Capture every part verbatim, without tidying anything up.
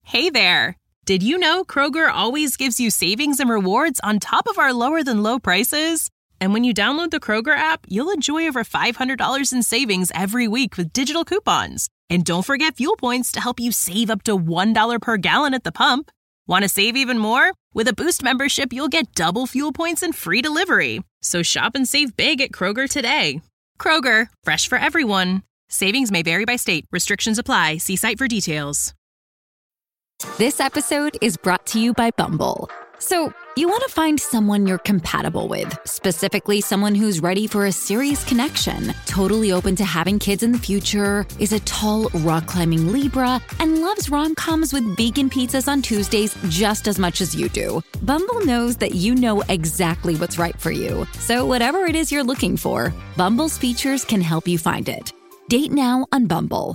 Hey there! Did you know Kroger always gives you savings and rewards on top of our lower-than-low prices? And when you download the Kroger app, you'll enjoy over five hundred dollars in savings every week with digital coupons. And don't forget fuel points to help you save up to one dollar per gallon at the pump. Want to save even more? With a Boost membership, you'll get double fuel points and free delivery. So shop and save big at Kroger today. Kroger, fresh for everyone. Savings may vary by state. Restrictions apply. See site for details. This episode is brought to you by Bumble. So, you want to find someone you're compatible with, specifically someone who's ready for a serious connection, totally open to having kids in the future, is a tall, rock-climbing Libra, and loves rom-coms with vegan pizzas on Tuesdays just as much as you do. Bumble knows that you know exactly what's right for you. So whatever it is you're looking for, Bumble's features can help you find it. Date now on Bumble.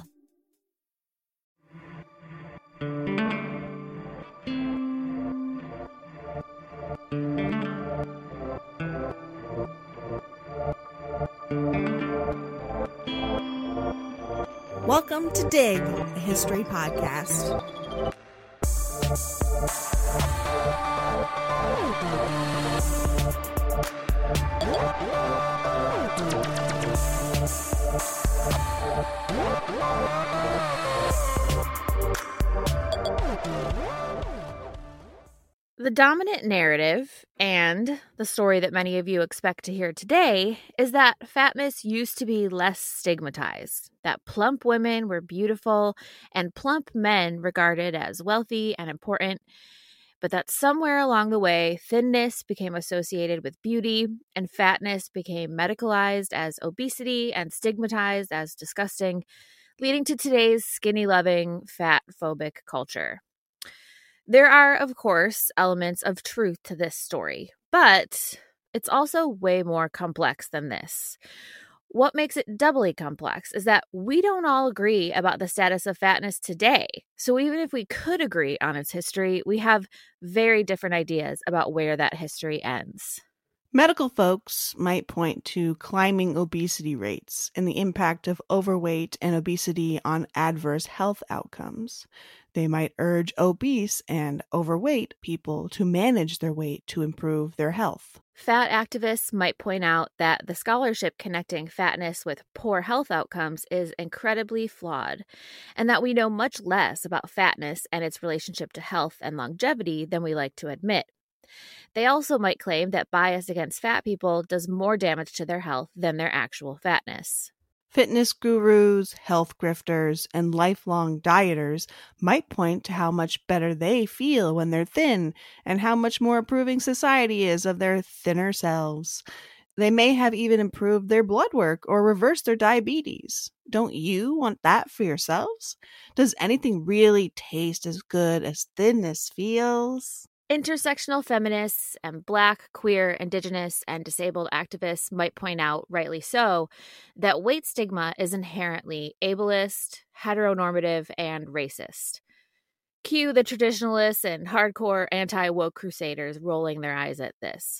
Welcome to Dig, a history podcast. The dominant narrative, and the story that many of you expect to hear today, is that fatness used to be less stigmatized, that plump women were beautiful and plump men regarded as wealthy and important, but that somewhere along the way, thinness became associated with beauty and fatness became medicalized as obesity and stigmatized as disgusting, leading to today's skinny-loving, fat-phobic culture. There are, of course, elements of truth to this story, but it's also way more complex than this. What makes it doubly complex is that we don't all agree about the status of fatness today. So even if we could agree on its history, we have very different ideas about where that history ends. Medical folks might point to climbing obesity rates and the impact of overweight and obesity on adverse health outcomes. They might urge obese and overweight people to manage their weight to improve their health. Fat activists might point out that the scholarship connecting fatness with poor health outcomes is incredibly flawed, and that we know much less about fatness and its relationship to health and longevity than we like to admit. They also might claim that bias against fat people does more damage to their health than their actual fatness. Fitness gurus, health grifters, and lifelong dieters might point to how much better they feel when they're thin and how much more approving society is of their thinner selves. They may have even improved their blood work or reversed their diabetes. Don't you want that for yourselves? Does anything really taste as good as thinness feels? Intersectional feminists and Black, queer, Indigenous, and disabled activists might point out, rightly so, that weight stigma is inherently ableist, heteronormative, and racist. Cue the traditionalists and hardcore anti-woke crusaders rolling their eyes at this.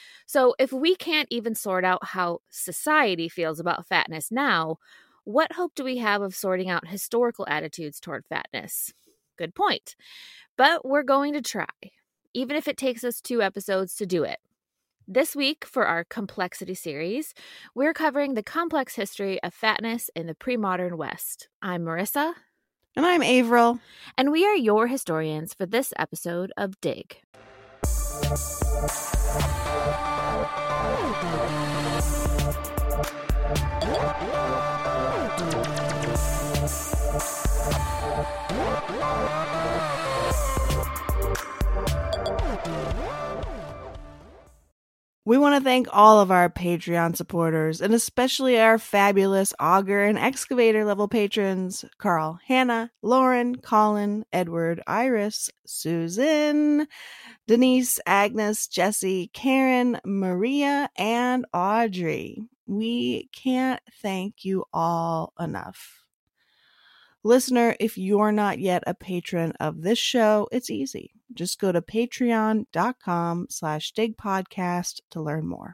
So if we can't even sort out how society feels about fatness now, what hope do we have of sorting out historical attitudes toward fatness? Good point. But we're going to try, even if it takes us two episodes to do it. This week, for our Complexity series, we're covering the complex history of fatness in the pre-modern West. I'm Marissa. And I'm Avril. And we are your historians for this episode of Dig. We want to thank all of our Patreon supporters, and especially our fabulous Augur and Excavator level patrons, Carl, Hannah, Lauren, Colin, Edward, Iris, Susan, Denise, Agnes, Jesse, Karen, Maria, and Audrey. We can't thank you all enough. Listener, if you're not yet a patron of this show, it's easy. Just go to patreon.com slash digpodcast to learn more.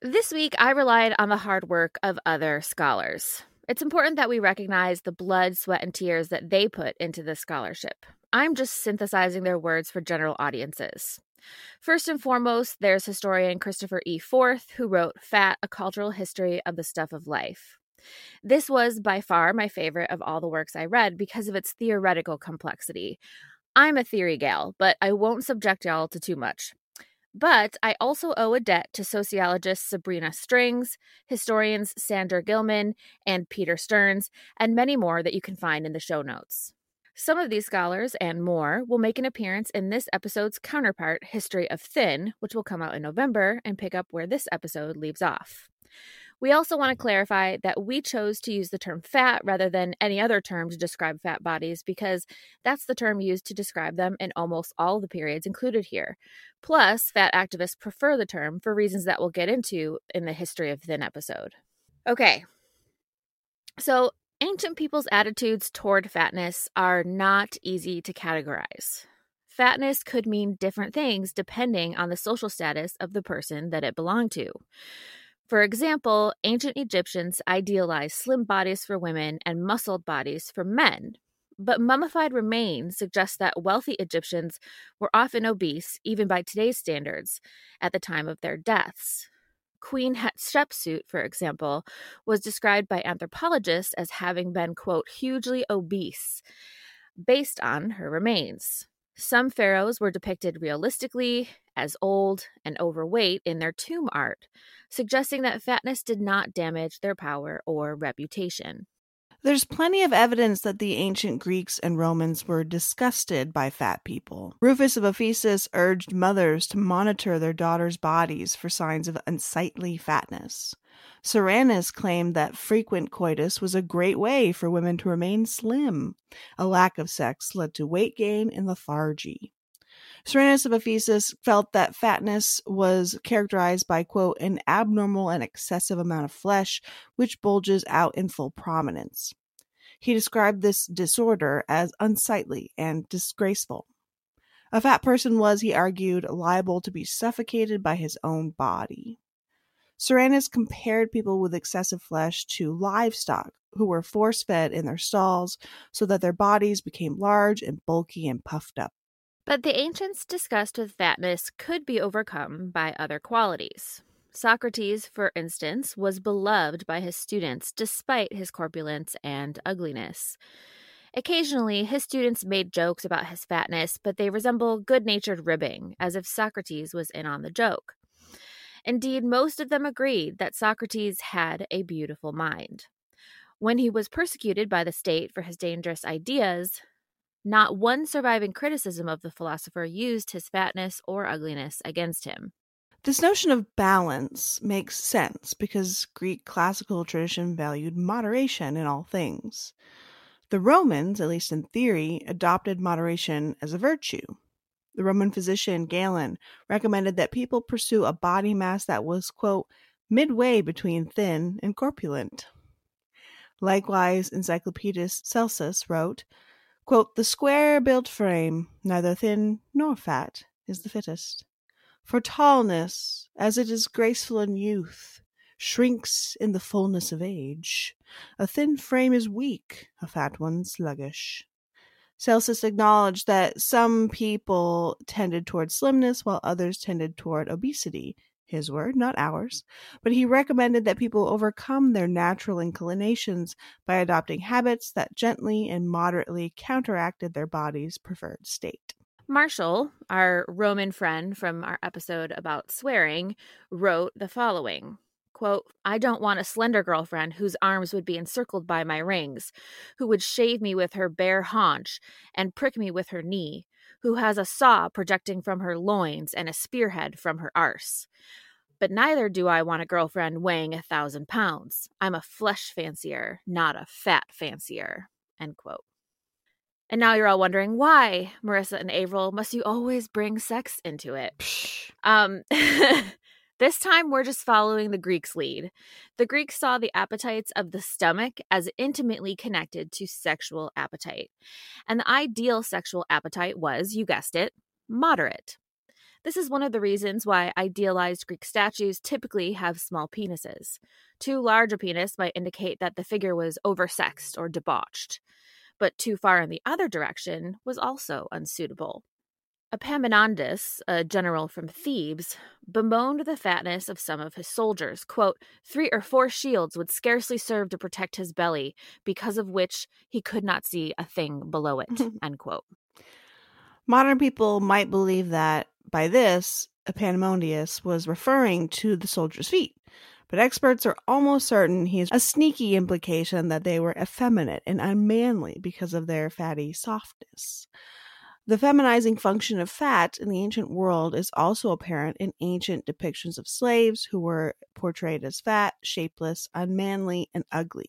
This week, I relied on the hard work of other scholars. It's important that we recognize the blood, sweat, and tears that they put into this scholarship. I'm just synthesizing their words for general audiences. First and foremost, there's historian Christopher E. Forth, who wrote Fat, A Cultural History of the Stuff of Life. This was by far my favorite of all the works I read because of its theoretical complexity. I'm a theory gal, but I won't subject y'all to too much. But I also owe a debt to sociologists Sabrina Strings, historians Sandra Gilman and Peter Stearns, and many more that you can find in the show notes. Some of these scholars and more will make an appearance in this episode's counterpart, History of Thin, which will come out in November and pick up where this episode leaves off. We also want to clarify that we chose to use the term fat rather than any other term to describe fat bodies because that's the term used to describe them in almost all the periods included here. Plus, fat activists prefer the term for reasons that we'll get into in the History of Thin episode. Okay, so ancient people's attitudes toward fatness are not easy to categorize. Fatness could mean different things depending on the social status of the person that it belonged to. For example, ancient Egyptians idealized slim bodies for women and muscled bodies for men. But mummified remains suggest that wealthy Egyptians were often obese, even by today's standards, at the time of their deaths. Queen Hatshepsut, for example, was described by anthropologists as having been, quote, hugely obese, based on her remains. Some pharaohs were depicted realistically as old and overweight in their tomb art, suggesting that fatness did not damage their power or reputation. There's plenty of evidence that the ancient Greeks and Romans were disgusted by fat people. Rufus of Ephesus urged mothers to monitor their daughters' bodies for signs of unsightly fatness. Cyrannus claimed that frequent coitus was a great way for women to remain slim. A lack of sex led to weight gain and lethargy. Cyrannus of Ephesus felt that fatness was characterized by, quote, an abnormal and excessive amount of flesh which bulges out in full prominence. He described this disorder as unsightly and disgraceful. A fat person was, he argued, liable to be suffocated by his own body. Cyrannus compared people with excessive flesh to livestock who were force-fed in their stalls so that their bodies became large and bulky and puffed up. But the ancients' disgust with fatness could be overcome by other qualities. Socrates, for instance, was beloved by his students despite his corpulence and ugliness. Occasionally, his students made jokes about his fatness, but they resemble good-natured ribbing, as if Socrates was in on the joke. Indeed, most of them agreed that Socrates had a beautiful mind. When he was persecuted by the state for his dangerous ideas, not one surviving criticism of the philosopher used his fatness or ugliness against him. This notion of balance makes sense because Greek classical tradition valued moderation in all things. The Romans, at least in theory, adopted moderation as a virtue. The Roman physician Galen recommended that people pursue a body mass that was, quote, midway between thin and corpulent. Likewise, Encyclopedist Celsus wrote, quote, the square-built frame, neither thin nor fat, is the fittest. For tallness, as it is graceful in youth, shrinks in the fullness of age. A thin frame is weak, a fat one sluggish. Celsus acknowledged that some people tended toward slimness while others tended toward obesity. His word, not ours. But he recommended that people overcome their natural inclinations by adopting habits that gently and moderately counteracted their body's preferred state. Marshall, our Roman friend from our episode about swearing, wrote the following. Quote, I don't want a slender girlfriend whose arms would be encircled by my rings, who would shave me with her bare haunch and prick me with her knee, who has a saw projecting from her loins and a spearhead from her arse. But neither do I want a girlfriend weighing a thousand pounds. I'm a flesh fancier, not a fat fancier. End quote. And now you're all wondering, why, Marissa and Avril, must you always bring sex into it? um... This time, we're just following the Greeks' lead. The Greeks saw the appetites of the stomach as intimately connected to sexual appetite. And the ideal sexual appetite was, you guessed it, moderate. This is one of the reasons why idealized Greek statues typically have small penises. Too large a penis might indicate that the figure was oversexed or debauched, but too far in the other direction was also unsuitable. Epaminondas, a general from Thebes, bemoaned the fatness of some of his soldiers. Quote, "Three or four shields would scarcely serve to protect his belly, because of which he could not see a thing below it." End quote. Modern people might believe that, by this, Epaminondas was referring to the soldiers' feet, but experts are almost certain he has a sneaky implication that they were effeminate and unmanly because of their fatty softness. The feminizing function of fat in the ancient world is also apparent in ancient depictions of slaves who were portrayed as fat, shapeless, unmanly, and ugly.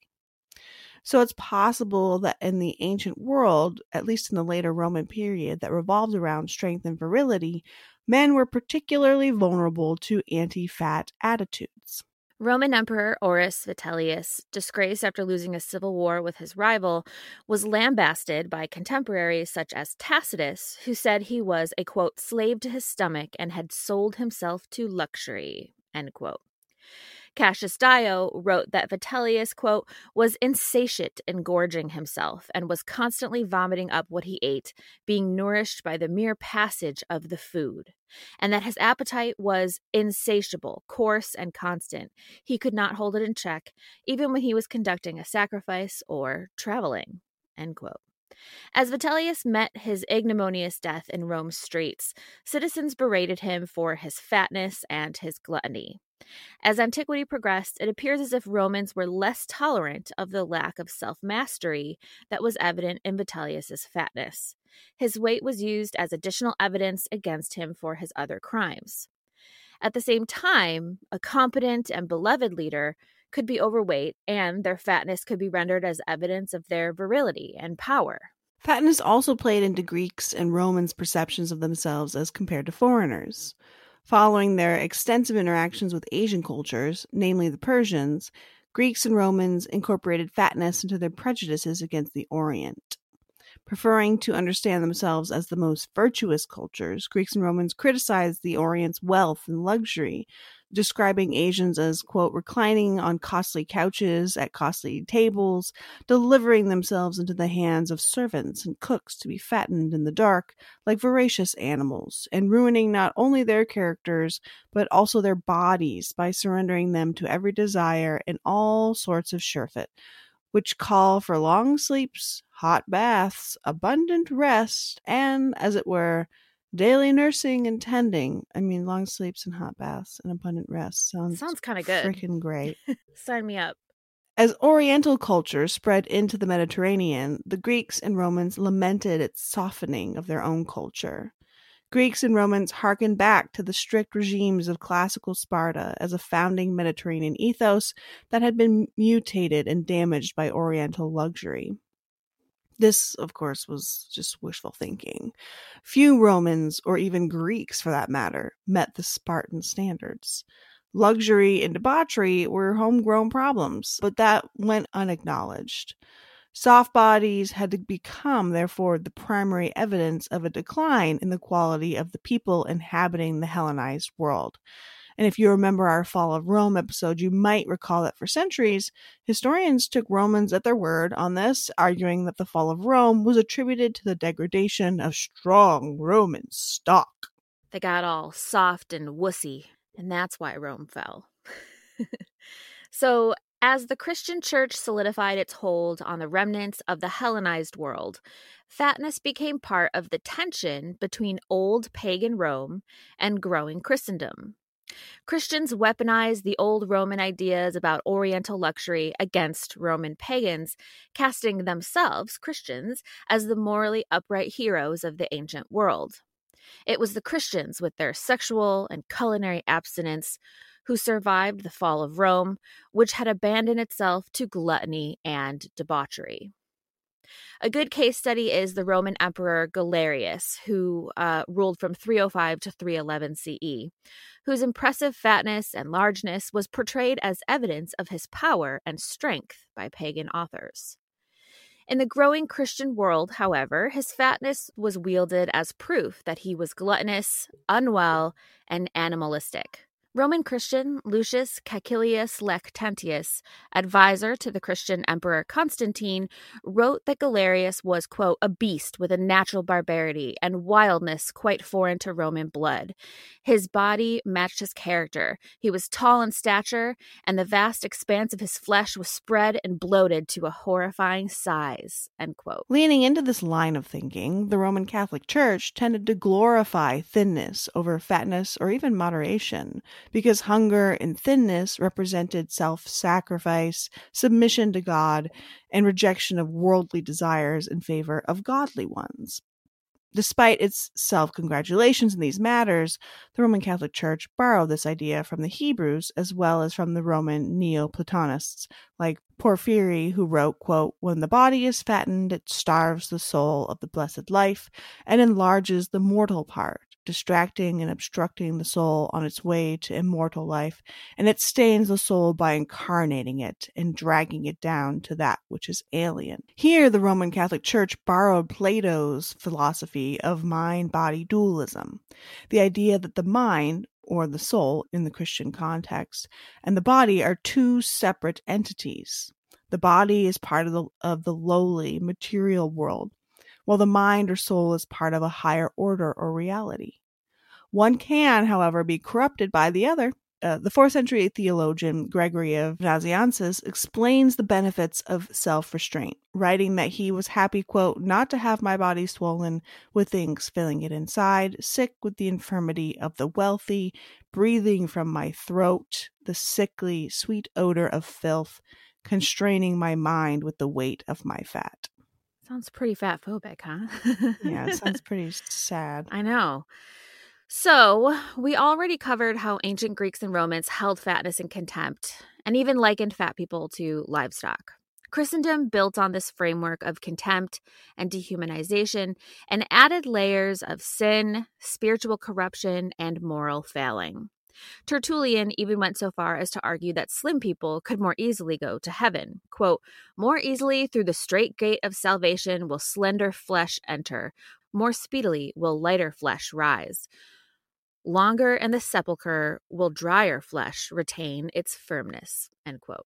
So it's possible that in the ancient world, at least in the later Roman period that revolved around strength and virility, men were particularly vulnerable to anti-fat attitudes. Roman Emperor Aurus Vitellius, disgraced after losing a civil war with his rival, was lambasted by contemporaries such as Tacitus, who said he was a, quote, slave to his stomach and had sold himself to luxury, end quote. Cassius Dio wrote that Vitellius, quote, was insatiate in gorging himself and was constantly vomiting up what he ate, being nourished by the mere passage of the food, and that his appetite was insatiable, coarse, and constant. He could not hold it in check, even when he was conducting a sacrifice or traveling, end quote. As Vitellius met his ignominious death in Rome's streets, citizens berated him for his fatness and his gluttony. As antiquity progressed, it appears as if Romans were less tolerant of the lack of self-mastery that was evident in Vitellius's fatness. His weight was used as additional evidence against him for his other crimes. At the same time, a competent and beloved leader could be overweight, and their fatness could be rendered as evidence of their virility and power. Fatness also played into Greeks and Romans' perceptions of themselves as compared to foreigners. Following their extensive interactions with Asian cultures, namely the Persians, Greeks and Romans incorporated fatness into their prejudices against the Orient. Preferring to understand themselves as the most virtuous cultures, Greeks and Romans criticized the Orient's wealth and luxury, describing Asians as, quote, reclining on costly couches at costly tables, delivering themselves into the hands of servants and cooks to be fattened in the dark like voracious animals, and ruining not only their characters, but also their bodies by surrendering them to every desire and all sorts of surfeit, which call for long sleeps, hot baths, abundant rest, and, as it were, daily nursing and tending. I mean, long sleeps and hot baths and abundant rest sounds Sounds kind of good. Freaking great. Sign me up. As Oriental culture spread into the Mediterranean, the Greeks and Romans lamented its softening of their own culture. Greeks and Romans hearkened back to the strict regimes of classical Sparta as a founding Mediterranean ethos that had been mutated and damaged by Oriental luxury. This, of course, was just wishful thinking. Few Romans, or even Greeks for that matter, met the Spartan standards. Luxury and debauchery were homegrown problems, but that went unacknowledged. Soft bodies had to become, therefore, the primary evidence of a decline in the quality of the people inhabiting the Hellenized world. And if you remember our Fall of Rome episode, you might recall that for centuries, historians took Romans at their word on this, arguing that the fall of Rome was attributed to the degradation of strong Roman stock. They got all soft and wussy, and that's why Rome fell. So, as the Christian church solidified its hold on the remnants of the Hellenized world, fatness became part of the tension between old pagan Rome and growing Christendom. Christians weaponized the old Roman ideas about Oriental luxury against Roman pagans, casting themselves, Christians, as the morally upright heroes of the ancient world. It was the Christians, with their sexual and culinary abstinence, who survived the fall of Rome, which had abandoned itself to gluttony and debauchery. A good case study is the Roman Emperor Galerius, who uh, ruled from three oh five to three eleven C E, whose impressive fatness and largeness was portrayed as evidence of his power and strength by pagan authors. In the growing Christian world, however, his fatness was wielded as proof that he was gluttonous, unwell, and animalistic. Roman Christian Lucius Caecilius Lactantius, advisor to the Christian Emperor Constantine, wrote that Galerius was, quote, a beast with a natural barbarity and wildness quite foreign to Roman blood. His body matched his character. He was tall in stature, and the vast expanse of his flesh was spread and bloated to a horrifying size, end quote. Leaning into this line of thinking, the Roman Catholic Church tended to glorify thinness over fatness or even moderation, because hunger and thinness represented self-sacrifice, submission to God, and rejection of worldly desires in favor of godly ones. Despite its self-congratulations in these matters, the Roman Catholic Church borrowed this idea from the Hebrews as well as from the Roman Neoplatonists, like Porphyry, who wrote, quote, when the body is fattened, it starves the soul of the blessed life and enlarges the mortal part, distracting and obstructing the soul on its way to immortal life, and it stains the soul by incarnating it and dragging it down to that which is alien. Here, the Roman Catholic Church borrowed Plato's philosophy of mind-body dualism, the idea that the mind, or the soul in the Christian context, and the body are two separate entities. The body is part of the, of the lowly material world, while the mind or soul is part of a higher order or reality. One can, however, be corrupted by the other. Uh, the fourth century theologian Gregory of Nazianzus explains the benefits of self-restraint, writing that he was happy, quote, not to have my body swollen with things filling it inside, sick with the infirmity of the wealthy, breathing from my throat the sickly, sweet odor of filth, constraining my mind with the weight of my fat. Sounds pretty fat phobic, huh? Yeah, it sounds pretty sad. I know. So, we already covered how ancient Greeks and Romans held fatness in contempt and even likened fat people to livestock. Christendom built on this framework of contempt and dehumanization and added layers of sin, spiritual corruption, and moral failing. Tertullian even went so far as to argue that slim people could more easily go to heaven. Quote, more easily through the straight gate of salvation will slender flesh enter. More speedily will lighter flesh rise. Longer in the sepulchre will drier flesh retain its firmness, end quote.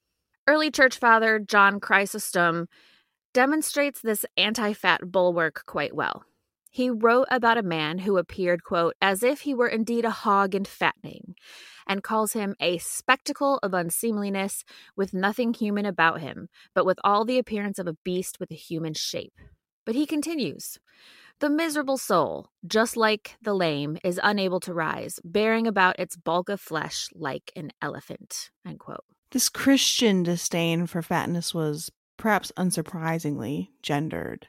Early church father John Chrysostom demonstrates this anti-fat bulwark quite well. He wrote about a man who appeared, quote, as if he were indeed a hog in fattening, and calls him a spectacle of unseemliness with nothing human about him, but with all the appearance of a beast with a human shape. But he continues, the miserable soul, just like the lame, is unable to rise, bearing about its bulk of flesh like an elephant, end quote. This Christian disdain for fatness was, perhaps unsurprisingly, gendered.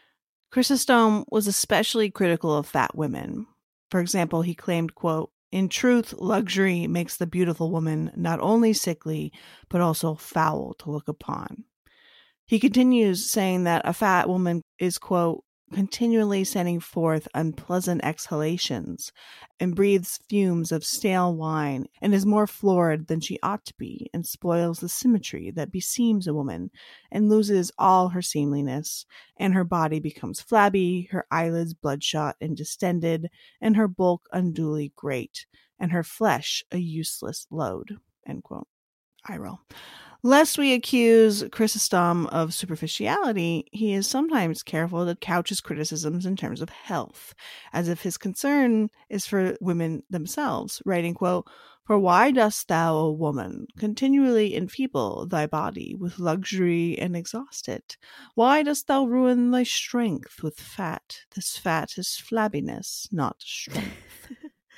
Chrysostom was especially critical of fat women. For example, he claimed, quote, in truth, luxury makes the beautiful woman not only sickly, but also foul to look upon. He continues saying that a fat woman is, quote, continually sending forth unpleasant exhalations and breathes fumes of stale wine and is more florid than she ought to be and spoils the symmetry that beseems a woman and loses all her seemliness, and her body becomes flabby, her eyelids bloodshot and distended, and her bulk unduly great, and her flesh a useless load, end quote. I roll. Lest we accuse Chrysostom of superficiality, he is sometimes careful to couch his criticisms in terms of health, as if his concern is for women themselves, writing, quote, for why dost thou, O woman, continually enfeeble thy body with luxury and exhaust it? Why dost thou ruin thy strength with fat? This fat is flabbiness, not strength.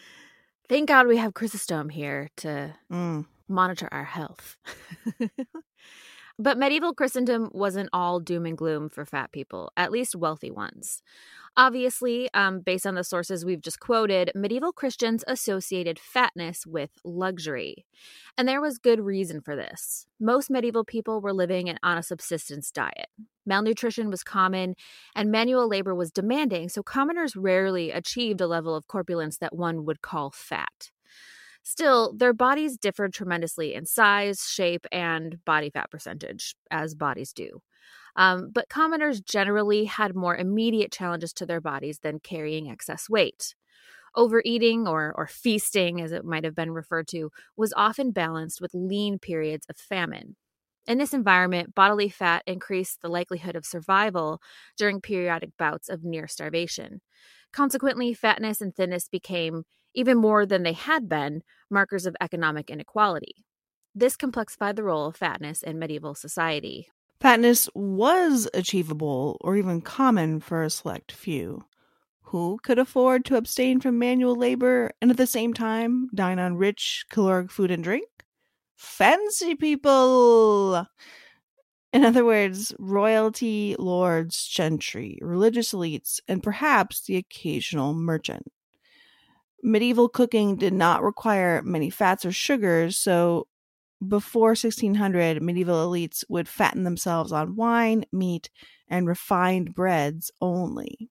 Thank God we have Chrysostom here to... Mm. monitor our health. But medieval Christendom wasn't all doom and gloom for fat people, at least wealthy ones. Obviously, um, based on the sources we've just quoted, medieval Christians associated fatness with luxury. And there was good reason for this. Most medieval people were living on a subsistence diet. Malnutrition was common, and manual labor was demanding, so commoners rarely achieved a level of corpulence that one would call fat. Still, their bodies differed tremendously in size, shape, and body fat percentage, as bodies do. Um, but commoners generally had more immediate challenges to their bodies than carrying excess weight. Overeating, or, or feasting, as it might have been referred to, was often balanced with lean periods of famine. In this environment, bodily fat increased the likelihood of survival during periodic bouts of near starvation. Consequently, fatness and thinness became, even more than they had been, markers of economic inequality. This complexified the role of fatness in medieval society. Fatness was achievable or even common for a select few. Who could afford to abstain from manual labor and at the same time dine on rich, caloric food and drink? Fancy people! In other words, royalty, lords, gentry, religious elites, and perhaps the occasional merchant. Medieval cooking did not require many fats or sugars, so before sixteen hundred, medieval elites would fatten themselves on wine, meat, and refined breads only.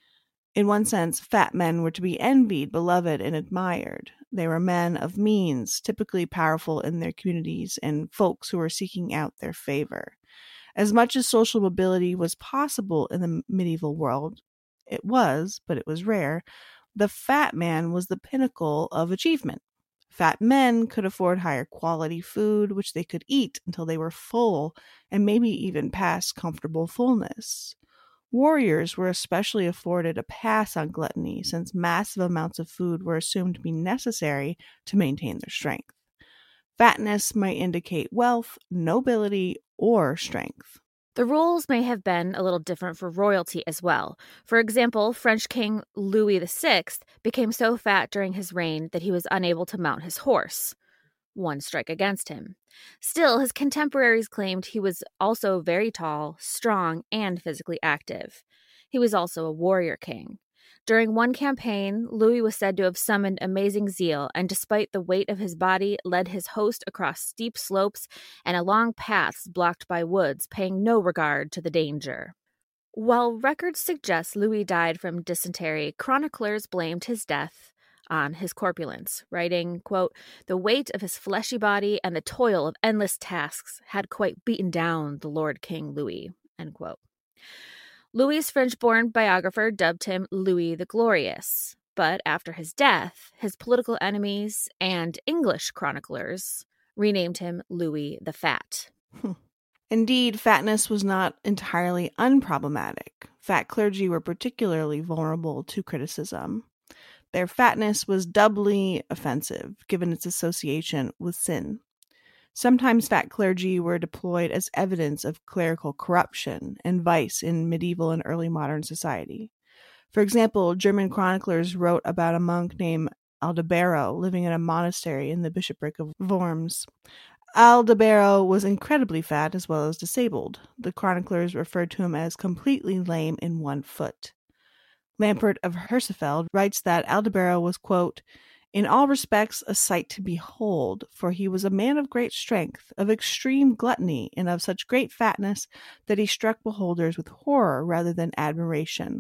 In one sense, fat men were to be envied, beloved, and admired. They were men of means, typically powerful in their communities, and folks who were seeking out their favor. As much as social mobility was possible in the medieval world, it was, but it was rare, the fat man was the pinnacle of achievement. Fat men could afford higher quality food, which they could eat until they were full, and maybe even past comfortable fullness. Warriors were especially afforded a pass on gluttony, since massive amounts of food were assumed to be necessary to maintain their strength. Fatness might indicate wealth, nobility, or strength. The rules may have been a little different for royalty as well. For example, French King Louis the Sixth became so fat during his reign that he was unable to mount his horse. One strike against him. Still, his contemporaries claimed he was also very tall, strong, and physically active. He was also a warrior king. During one campaign, Louis was said to have summoned amazing zeal, and despite the weight of his body, led his host across steep slopes and along paths blocked by woods, paying no regard to the danger. While records suggest Louis died from dysentery, chroniclers blamed his death on his corpulence, writing, quote, "The weight of his fleshy body and the toil of endless tasks had quite beaten down the Lord King Louis," end quote. Louis's French-born biographer dubbed him Louis the Glorious, but after his death, his political enemies and English chroniclers renamed him Louis the Fat. Indeed, fatness was not entirely unproblematic. Fat clergy were particularly vulnerable to criticism. Their fatness was doubly offensive, given its association with sin. Sometimes fat clergy were deployed as evidence of clerical corruption and vice in medieval and early modern society. For example, German chroniclers wrote about a monk named Aldebaro living in a monastery in the bishopric of Worms. Aldebaro was incredibly fat as well as disabled. The chroniclers referred to him as completely lame in one foot. Lampert of Hersefeld writes that Aldebaro was, quote, "in all respects a sight to behold, for he was a man of great strength, of extreme gluttony, and of such great fatness that he struck beholders with horror rather than admiration.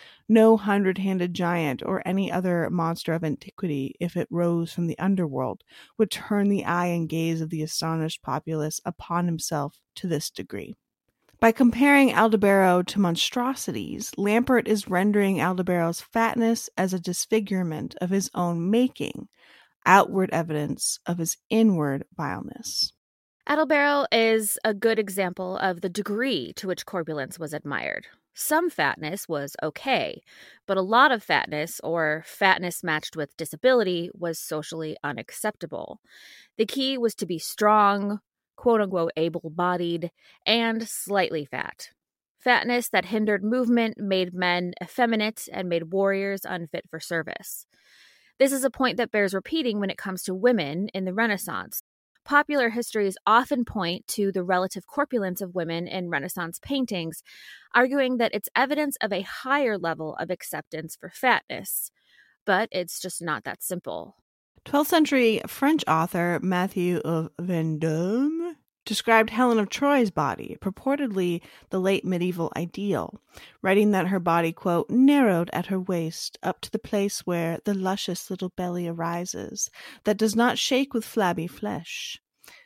No hundred-handed giant or any other monster of antiquity, if it rose from the underworld, would turn the eye and gaze of the astonished populace upon himself to this degree." By comparing Aldebaro to monstrosities, Lampert is rendering Aldebaro's fatness as a disfigurement of his own making, outward evidence of his inward vileness. Aldebaro is a good example of the degree to which corpulence was admired. Some fatness was okay, but a lot of fatness, or fatness matched with disability, was socially unacceptable. The key was to be strong, quote-unquote able-bodied, and slightly fat. Fatness that hindered movement made men effeminate and made warriors unfit for service. This is a point that bears repeating when it comes to women in the Renaissance. Popular histories often point to the relative corpulence of women in Renaissance paintings, arguing that it's evidence of a higher level of acceptance for fatness. But it's just not that simple. twelfth century French author Matthew of Vendôme described Helen of Troy's body, purportedly the late medieval ideal, writing that her body, quote, "narrowed at her waist up to the place where the luscious little belly arises, that does not shake with flabby flesh."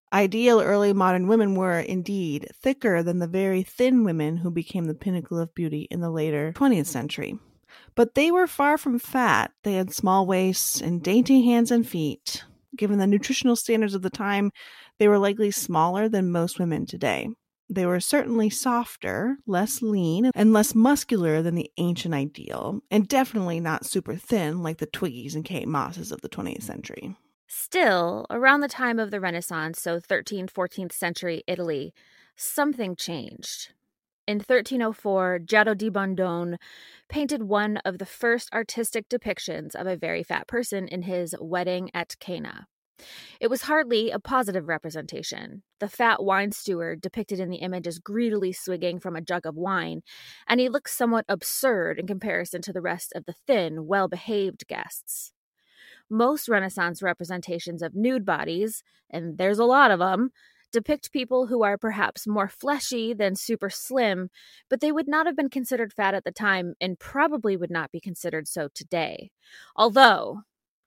Ideal early modern women were, indeed, thicker than the very thin women who became the pinnacle of beauty in the later twentieth century. But they were far from fat. They had small waists and dainty hands and feet. Given the nutritional standards of the time, they were likely smaller than most women today. They were certainly softer, less lean, and less muscular than the ancient ideal, and definitely not super thin like the Twiggies and Kate Mosses of the twentieth century. Still, around the time of the Renaissance, so thirteenth, fourteenth century Italy, something changed. In thirteen oh four, Giotto di Bondone painted one of the first artistic depictions of a very fat person in his Wedding at Cana. It was hardly a positive representation. The fat wine steward depicted in the image is greedily swigging from a jug of wine, and he looks somewhat absurd in comparison to the rest of the thin, well-behaved guests. Most Renaissance representations of nude bodies, and there's a lot of them, depict people who are perhaps more fleshy than super slim, but they would not have been considered fat at the time and probably would not be considered so today. Although,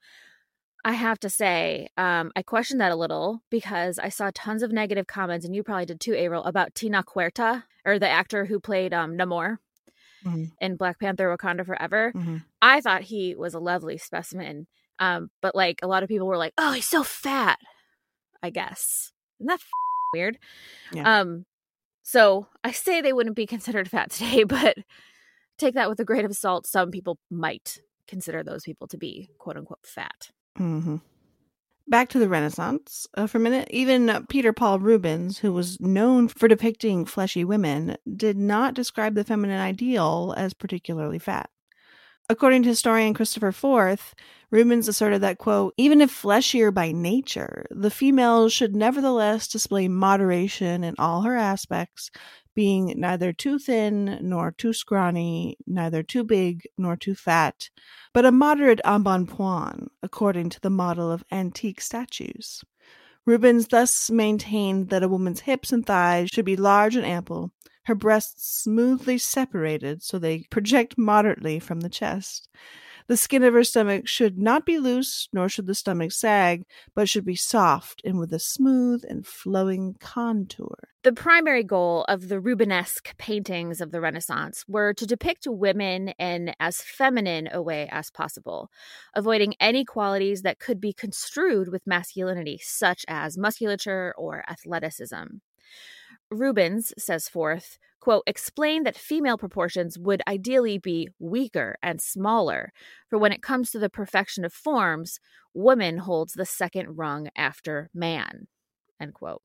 I have to say, um, I questioned that a little because I saw tons of negative comments, and you probably did too, Avril, about Tina Huerta, or the actor who played um, Namor mm-hmm. in Black Panther Wakanda Forever. Mm-hmm. I thought he was a lovely specimen. Um, but like a lot of people were like, oh, he's so fat, I guess. Isn't that f- weird? Yeah. Um, so I say they wouldn't be considered fat today, but take that with a grain of salt. Some people might consider those people to be quote unquote fat. Mm-hmm. Back to the Renaissance uh, for a minute. Even uh, Peter Paul Rubens, who was known for depicting fleshy women, did not describe the feminine ideal as particularly fat. According to historian Christopher Forth, Rubens asserted that, quote, even if fleshier by nature, the female should nevertheless display moderation in all her aspects, being neither too thin nor too scrawny, neither too big nor too fat, but a moderate embonpoint, according to the model of antique statues. Rubens thus maintained that a woman's hips and thighs should be large and ample, her breasts smoothly separated so they project moderately from the chest. The skin of her stomach should not be loose, nor should the stomach sag, but should be soft and with a smooth and flowing contour. The primary goal of the Rubenesque paintings of the Renaissance were to depict women in as feminine a way as possible, avoiding any qualities that could be construed with masculinity, such as musculature or athleticism. Rubens, says Forth, quote, explained that female proportions would ideally be weaker and smaller, for when it comes to the perfection of forms, woman holds the second rung after man, end quote.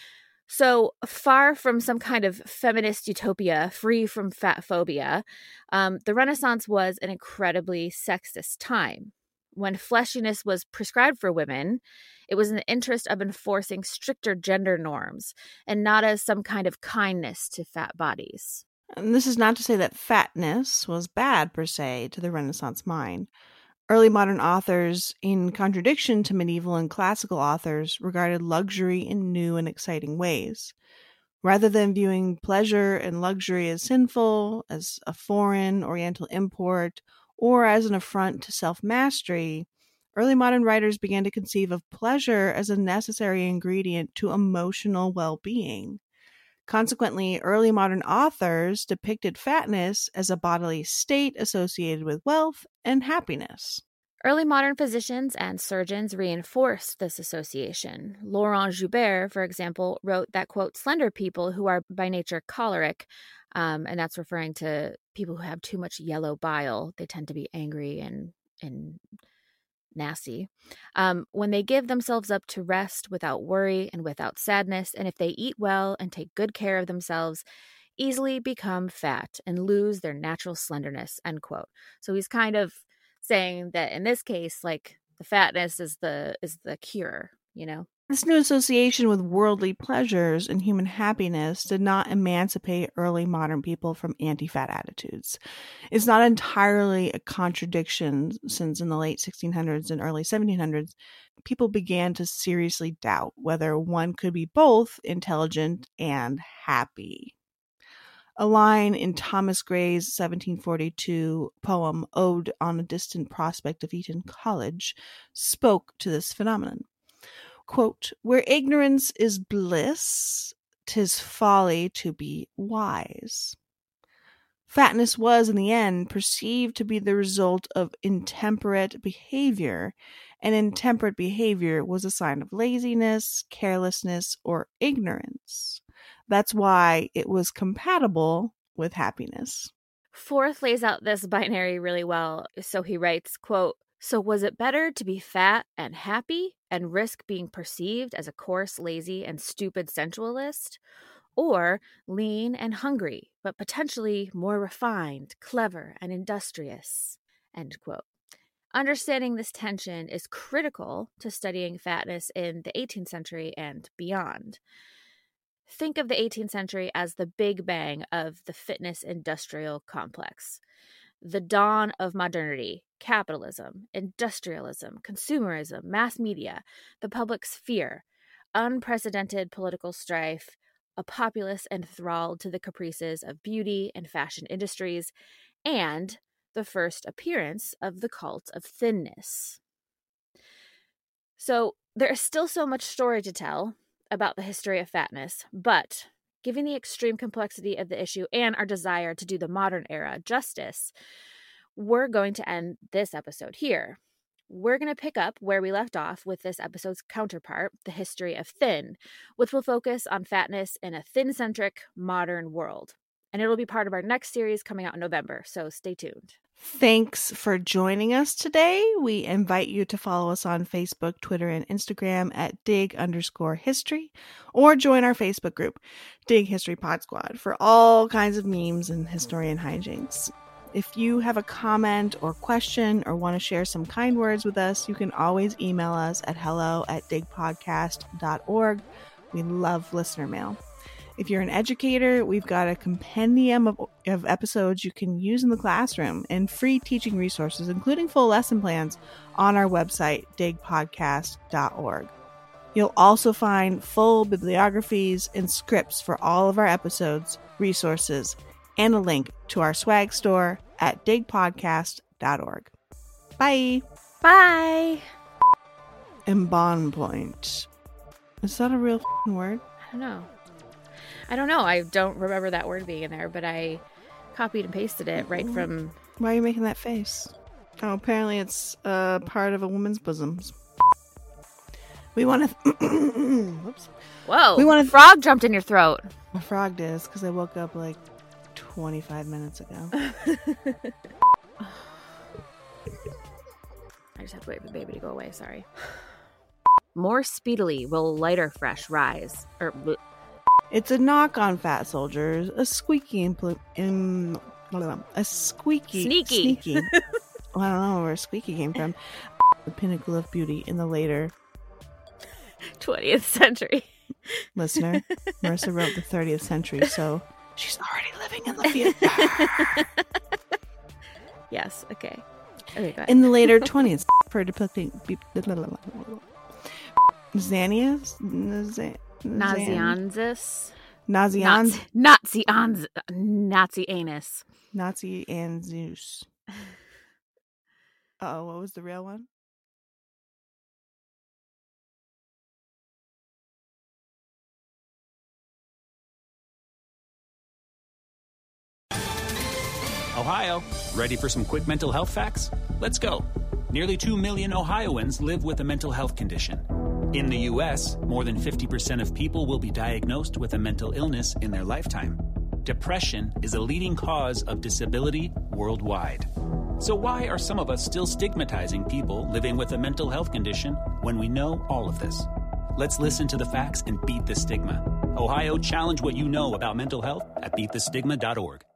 So far from some kind of feminist utopia free from fat phobia, um, the Renaissance was an incredibly sexist time. When fleshiness was prescribed for women, it was in the interest of enforcing stricter gender norms and not as some kind of kindness to fat bodies. And this is not to say that fatness was bad per se to the Renaissance mind. Early modern authors, in contradiction to medieval and classical authors, regarded luxury in new and exciting ways. Rather than viewing pleasure and luxury as sinful, as a foreign, oriental import, or as an affront to self-mastery, early modern writers began to conceive of pleasure as a necessary ingredient to emotional well-being. Consequently, early modern authors depicted fatness as a bodily state associated with wealth and happiness. Early modern physicians and surgeons reinforced this association. Laurent Joubert, for example, wrote that, quote, slender people who are by nature choleric, um, and that's referring to people who have too much yellow bile. They tend to be angry and, and nasty. Um, when they give themselves up to rest without worry and without sadness, and if they eat well and take good care of themselves, easily become fat and lose their natural slenderness, end quote. So he's kind of saying that in this case, like, the fatness is the is the cure, you know? This new association with worldly pleasures and human happiness did not emancipate early modern people from anti-fat attitudes. It's not entirely a contradiction, since in the late sixteen hundreds and early seventeen hundreds, people began to seriously doubt whether one could be both intelligent and happy. A line in Thomas Gray's seventeen forty-two poem, Ode on a Distant Prospect of Eton College, spoke to this phenomenon. Quote, where ignorance is bliss, 'tis folly to be wise. Fatness was, in the end, perceived to be the result of intemperate behavior, and intemperate behavior was a sign of laziness, carelessness, or ignorance. That's why it was compatible with happiness. Forth lays out this binary really well. So he writes, quote, so was it better to be fat and happy and risk being perceived as a coarse, lazy, and stupid sensualist, or lean and hungry, but potentially more refined, clever, and industrious, end quote. Understanding this tension is critical to studying fatness in the eighteenth century and beyond. Think of the eighteenth century as the big bang of the fitness industrial complex. The dawn of modernity, capitalism, industrialism, consumerism, mass media, the public sphere, unprecedented political strife, a populace enthralled to the caprices of beauty and fashion industries, and the first appearance of the cult of thinness. So there is still so much story to tell about the history of fatness, but given the extreme complexity of the issue and our desire to do the modern era justice, we're going to end this episode here. We're going to pick up where we left off with this episode's counterpart, the history of thin, which will focus on fatness in a thin-centric modern world. And it'll be part of our next series coming out in November, so stay tuned. Thanks for joining us today. We invite you to follow us on Facebook, Twitter, and Instagram at dig underscore history, or join our Facebook group, Dig History Pod Squad, for all kinds of memes and historian hijinks. If you have a comment or question or want to share some kind words with us, you can always email us at hello at digpodcast dot org. We love listener mail. If you're an educator, we've got a compendium of, of episodes you can use in the classroom and free teaching resources, including full lesson plans, on our website, dig podcast dot org. You'll also find full bibliographies and scripts for all of our episodes, resources, and a link to our swag store at dig podcast dot org. Bye! Bye! Embon point. Is that a real f***ing word? I don't know. I don't know. I don't remember that word being in there, but I copied and pasted it right from... Why are you making that face? Oh, apparently it's uh, part of a woman's bosoms. We want to... Whoops. Whoa. We want to... Frog jumped in your throat. A frog did, because I woke up like twenty-five minutes ago. I just have to wait for the baby to go away. Sorry. More speedily will lighter fresh rise. Or... Bleh. It's a knock on fat soldiers, a squeaky impl- in, a squeaky sneaky. sneaky. Well, I don't know where squeaky came from. The pinnacle of beauty in the later twentieth century. Listener, Marissa wrote the thirtieth century, so she's already living in the future. Yes. Okay. Okay. Go ahead. In the later twentieth, for depicting Xanias. Nazianzus. Nazianz. Nazi, Nazi, Nazi anus. Nazi and Zeus. Uh-oh, what was the real one? Ohio, ready for some quick mental health facts? Let's go. Nearly two million Ohioans live with a mental health condition. In the U S, more than fifty percent of people will be diagnosed with a mental illness in their lifetime. Depression is a leading cause of disability worldwide. So why are some of us still stigmatizing people living with a mental health condition when we know all of this? Let's listen to the facts and beat the stigma. Ohio, challenge what you know about mental health at beat the stigma dot org.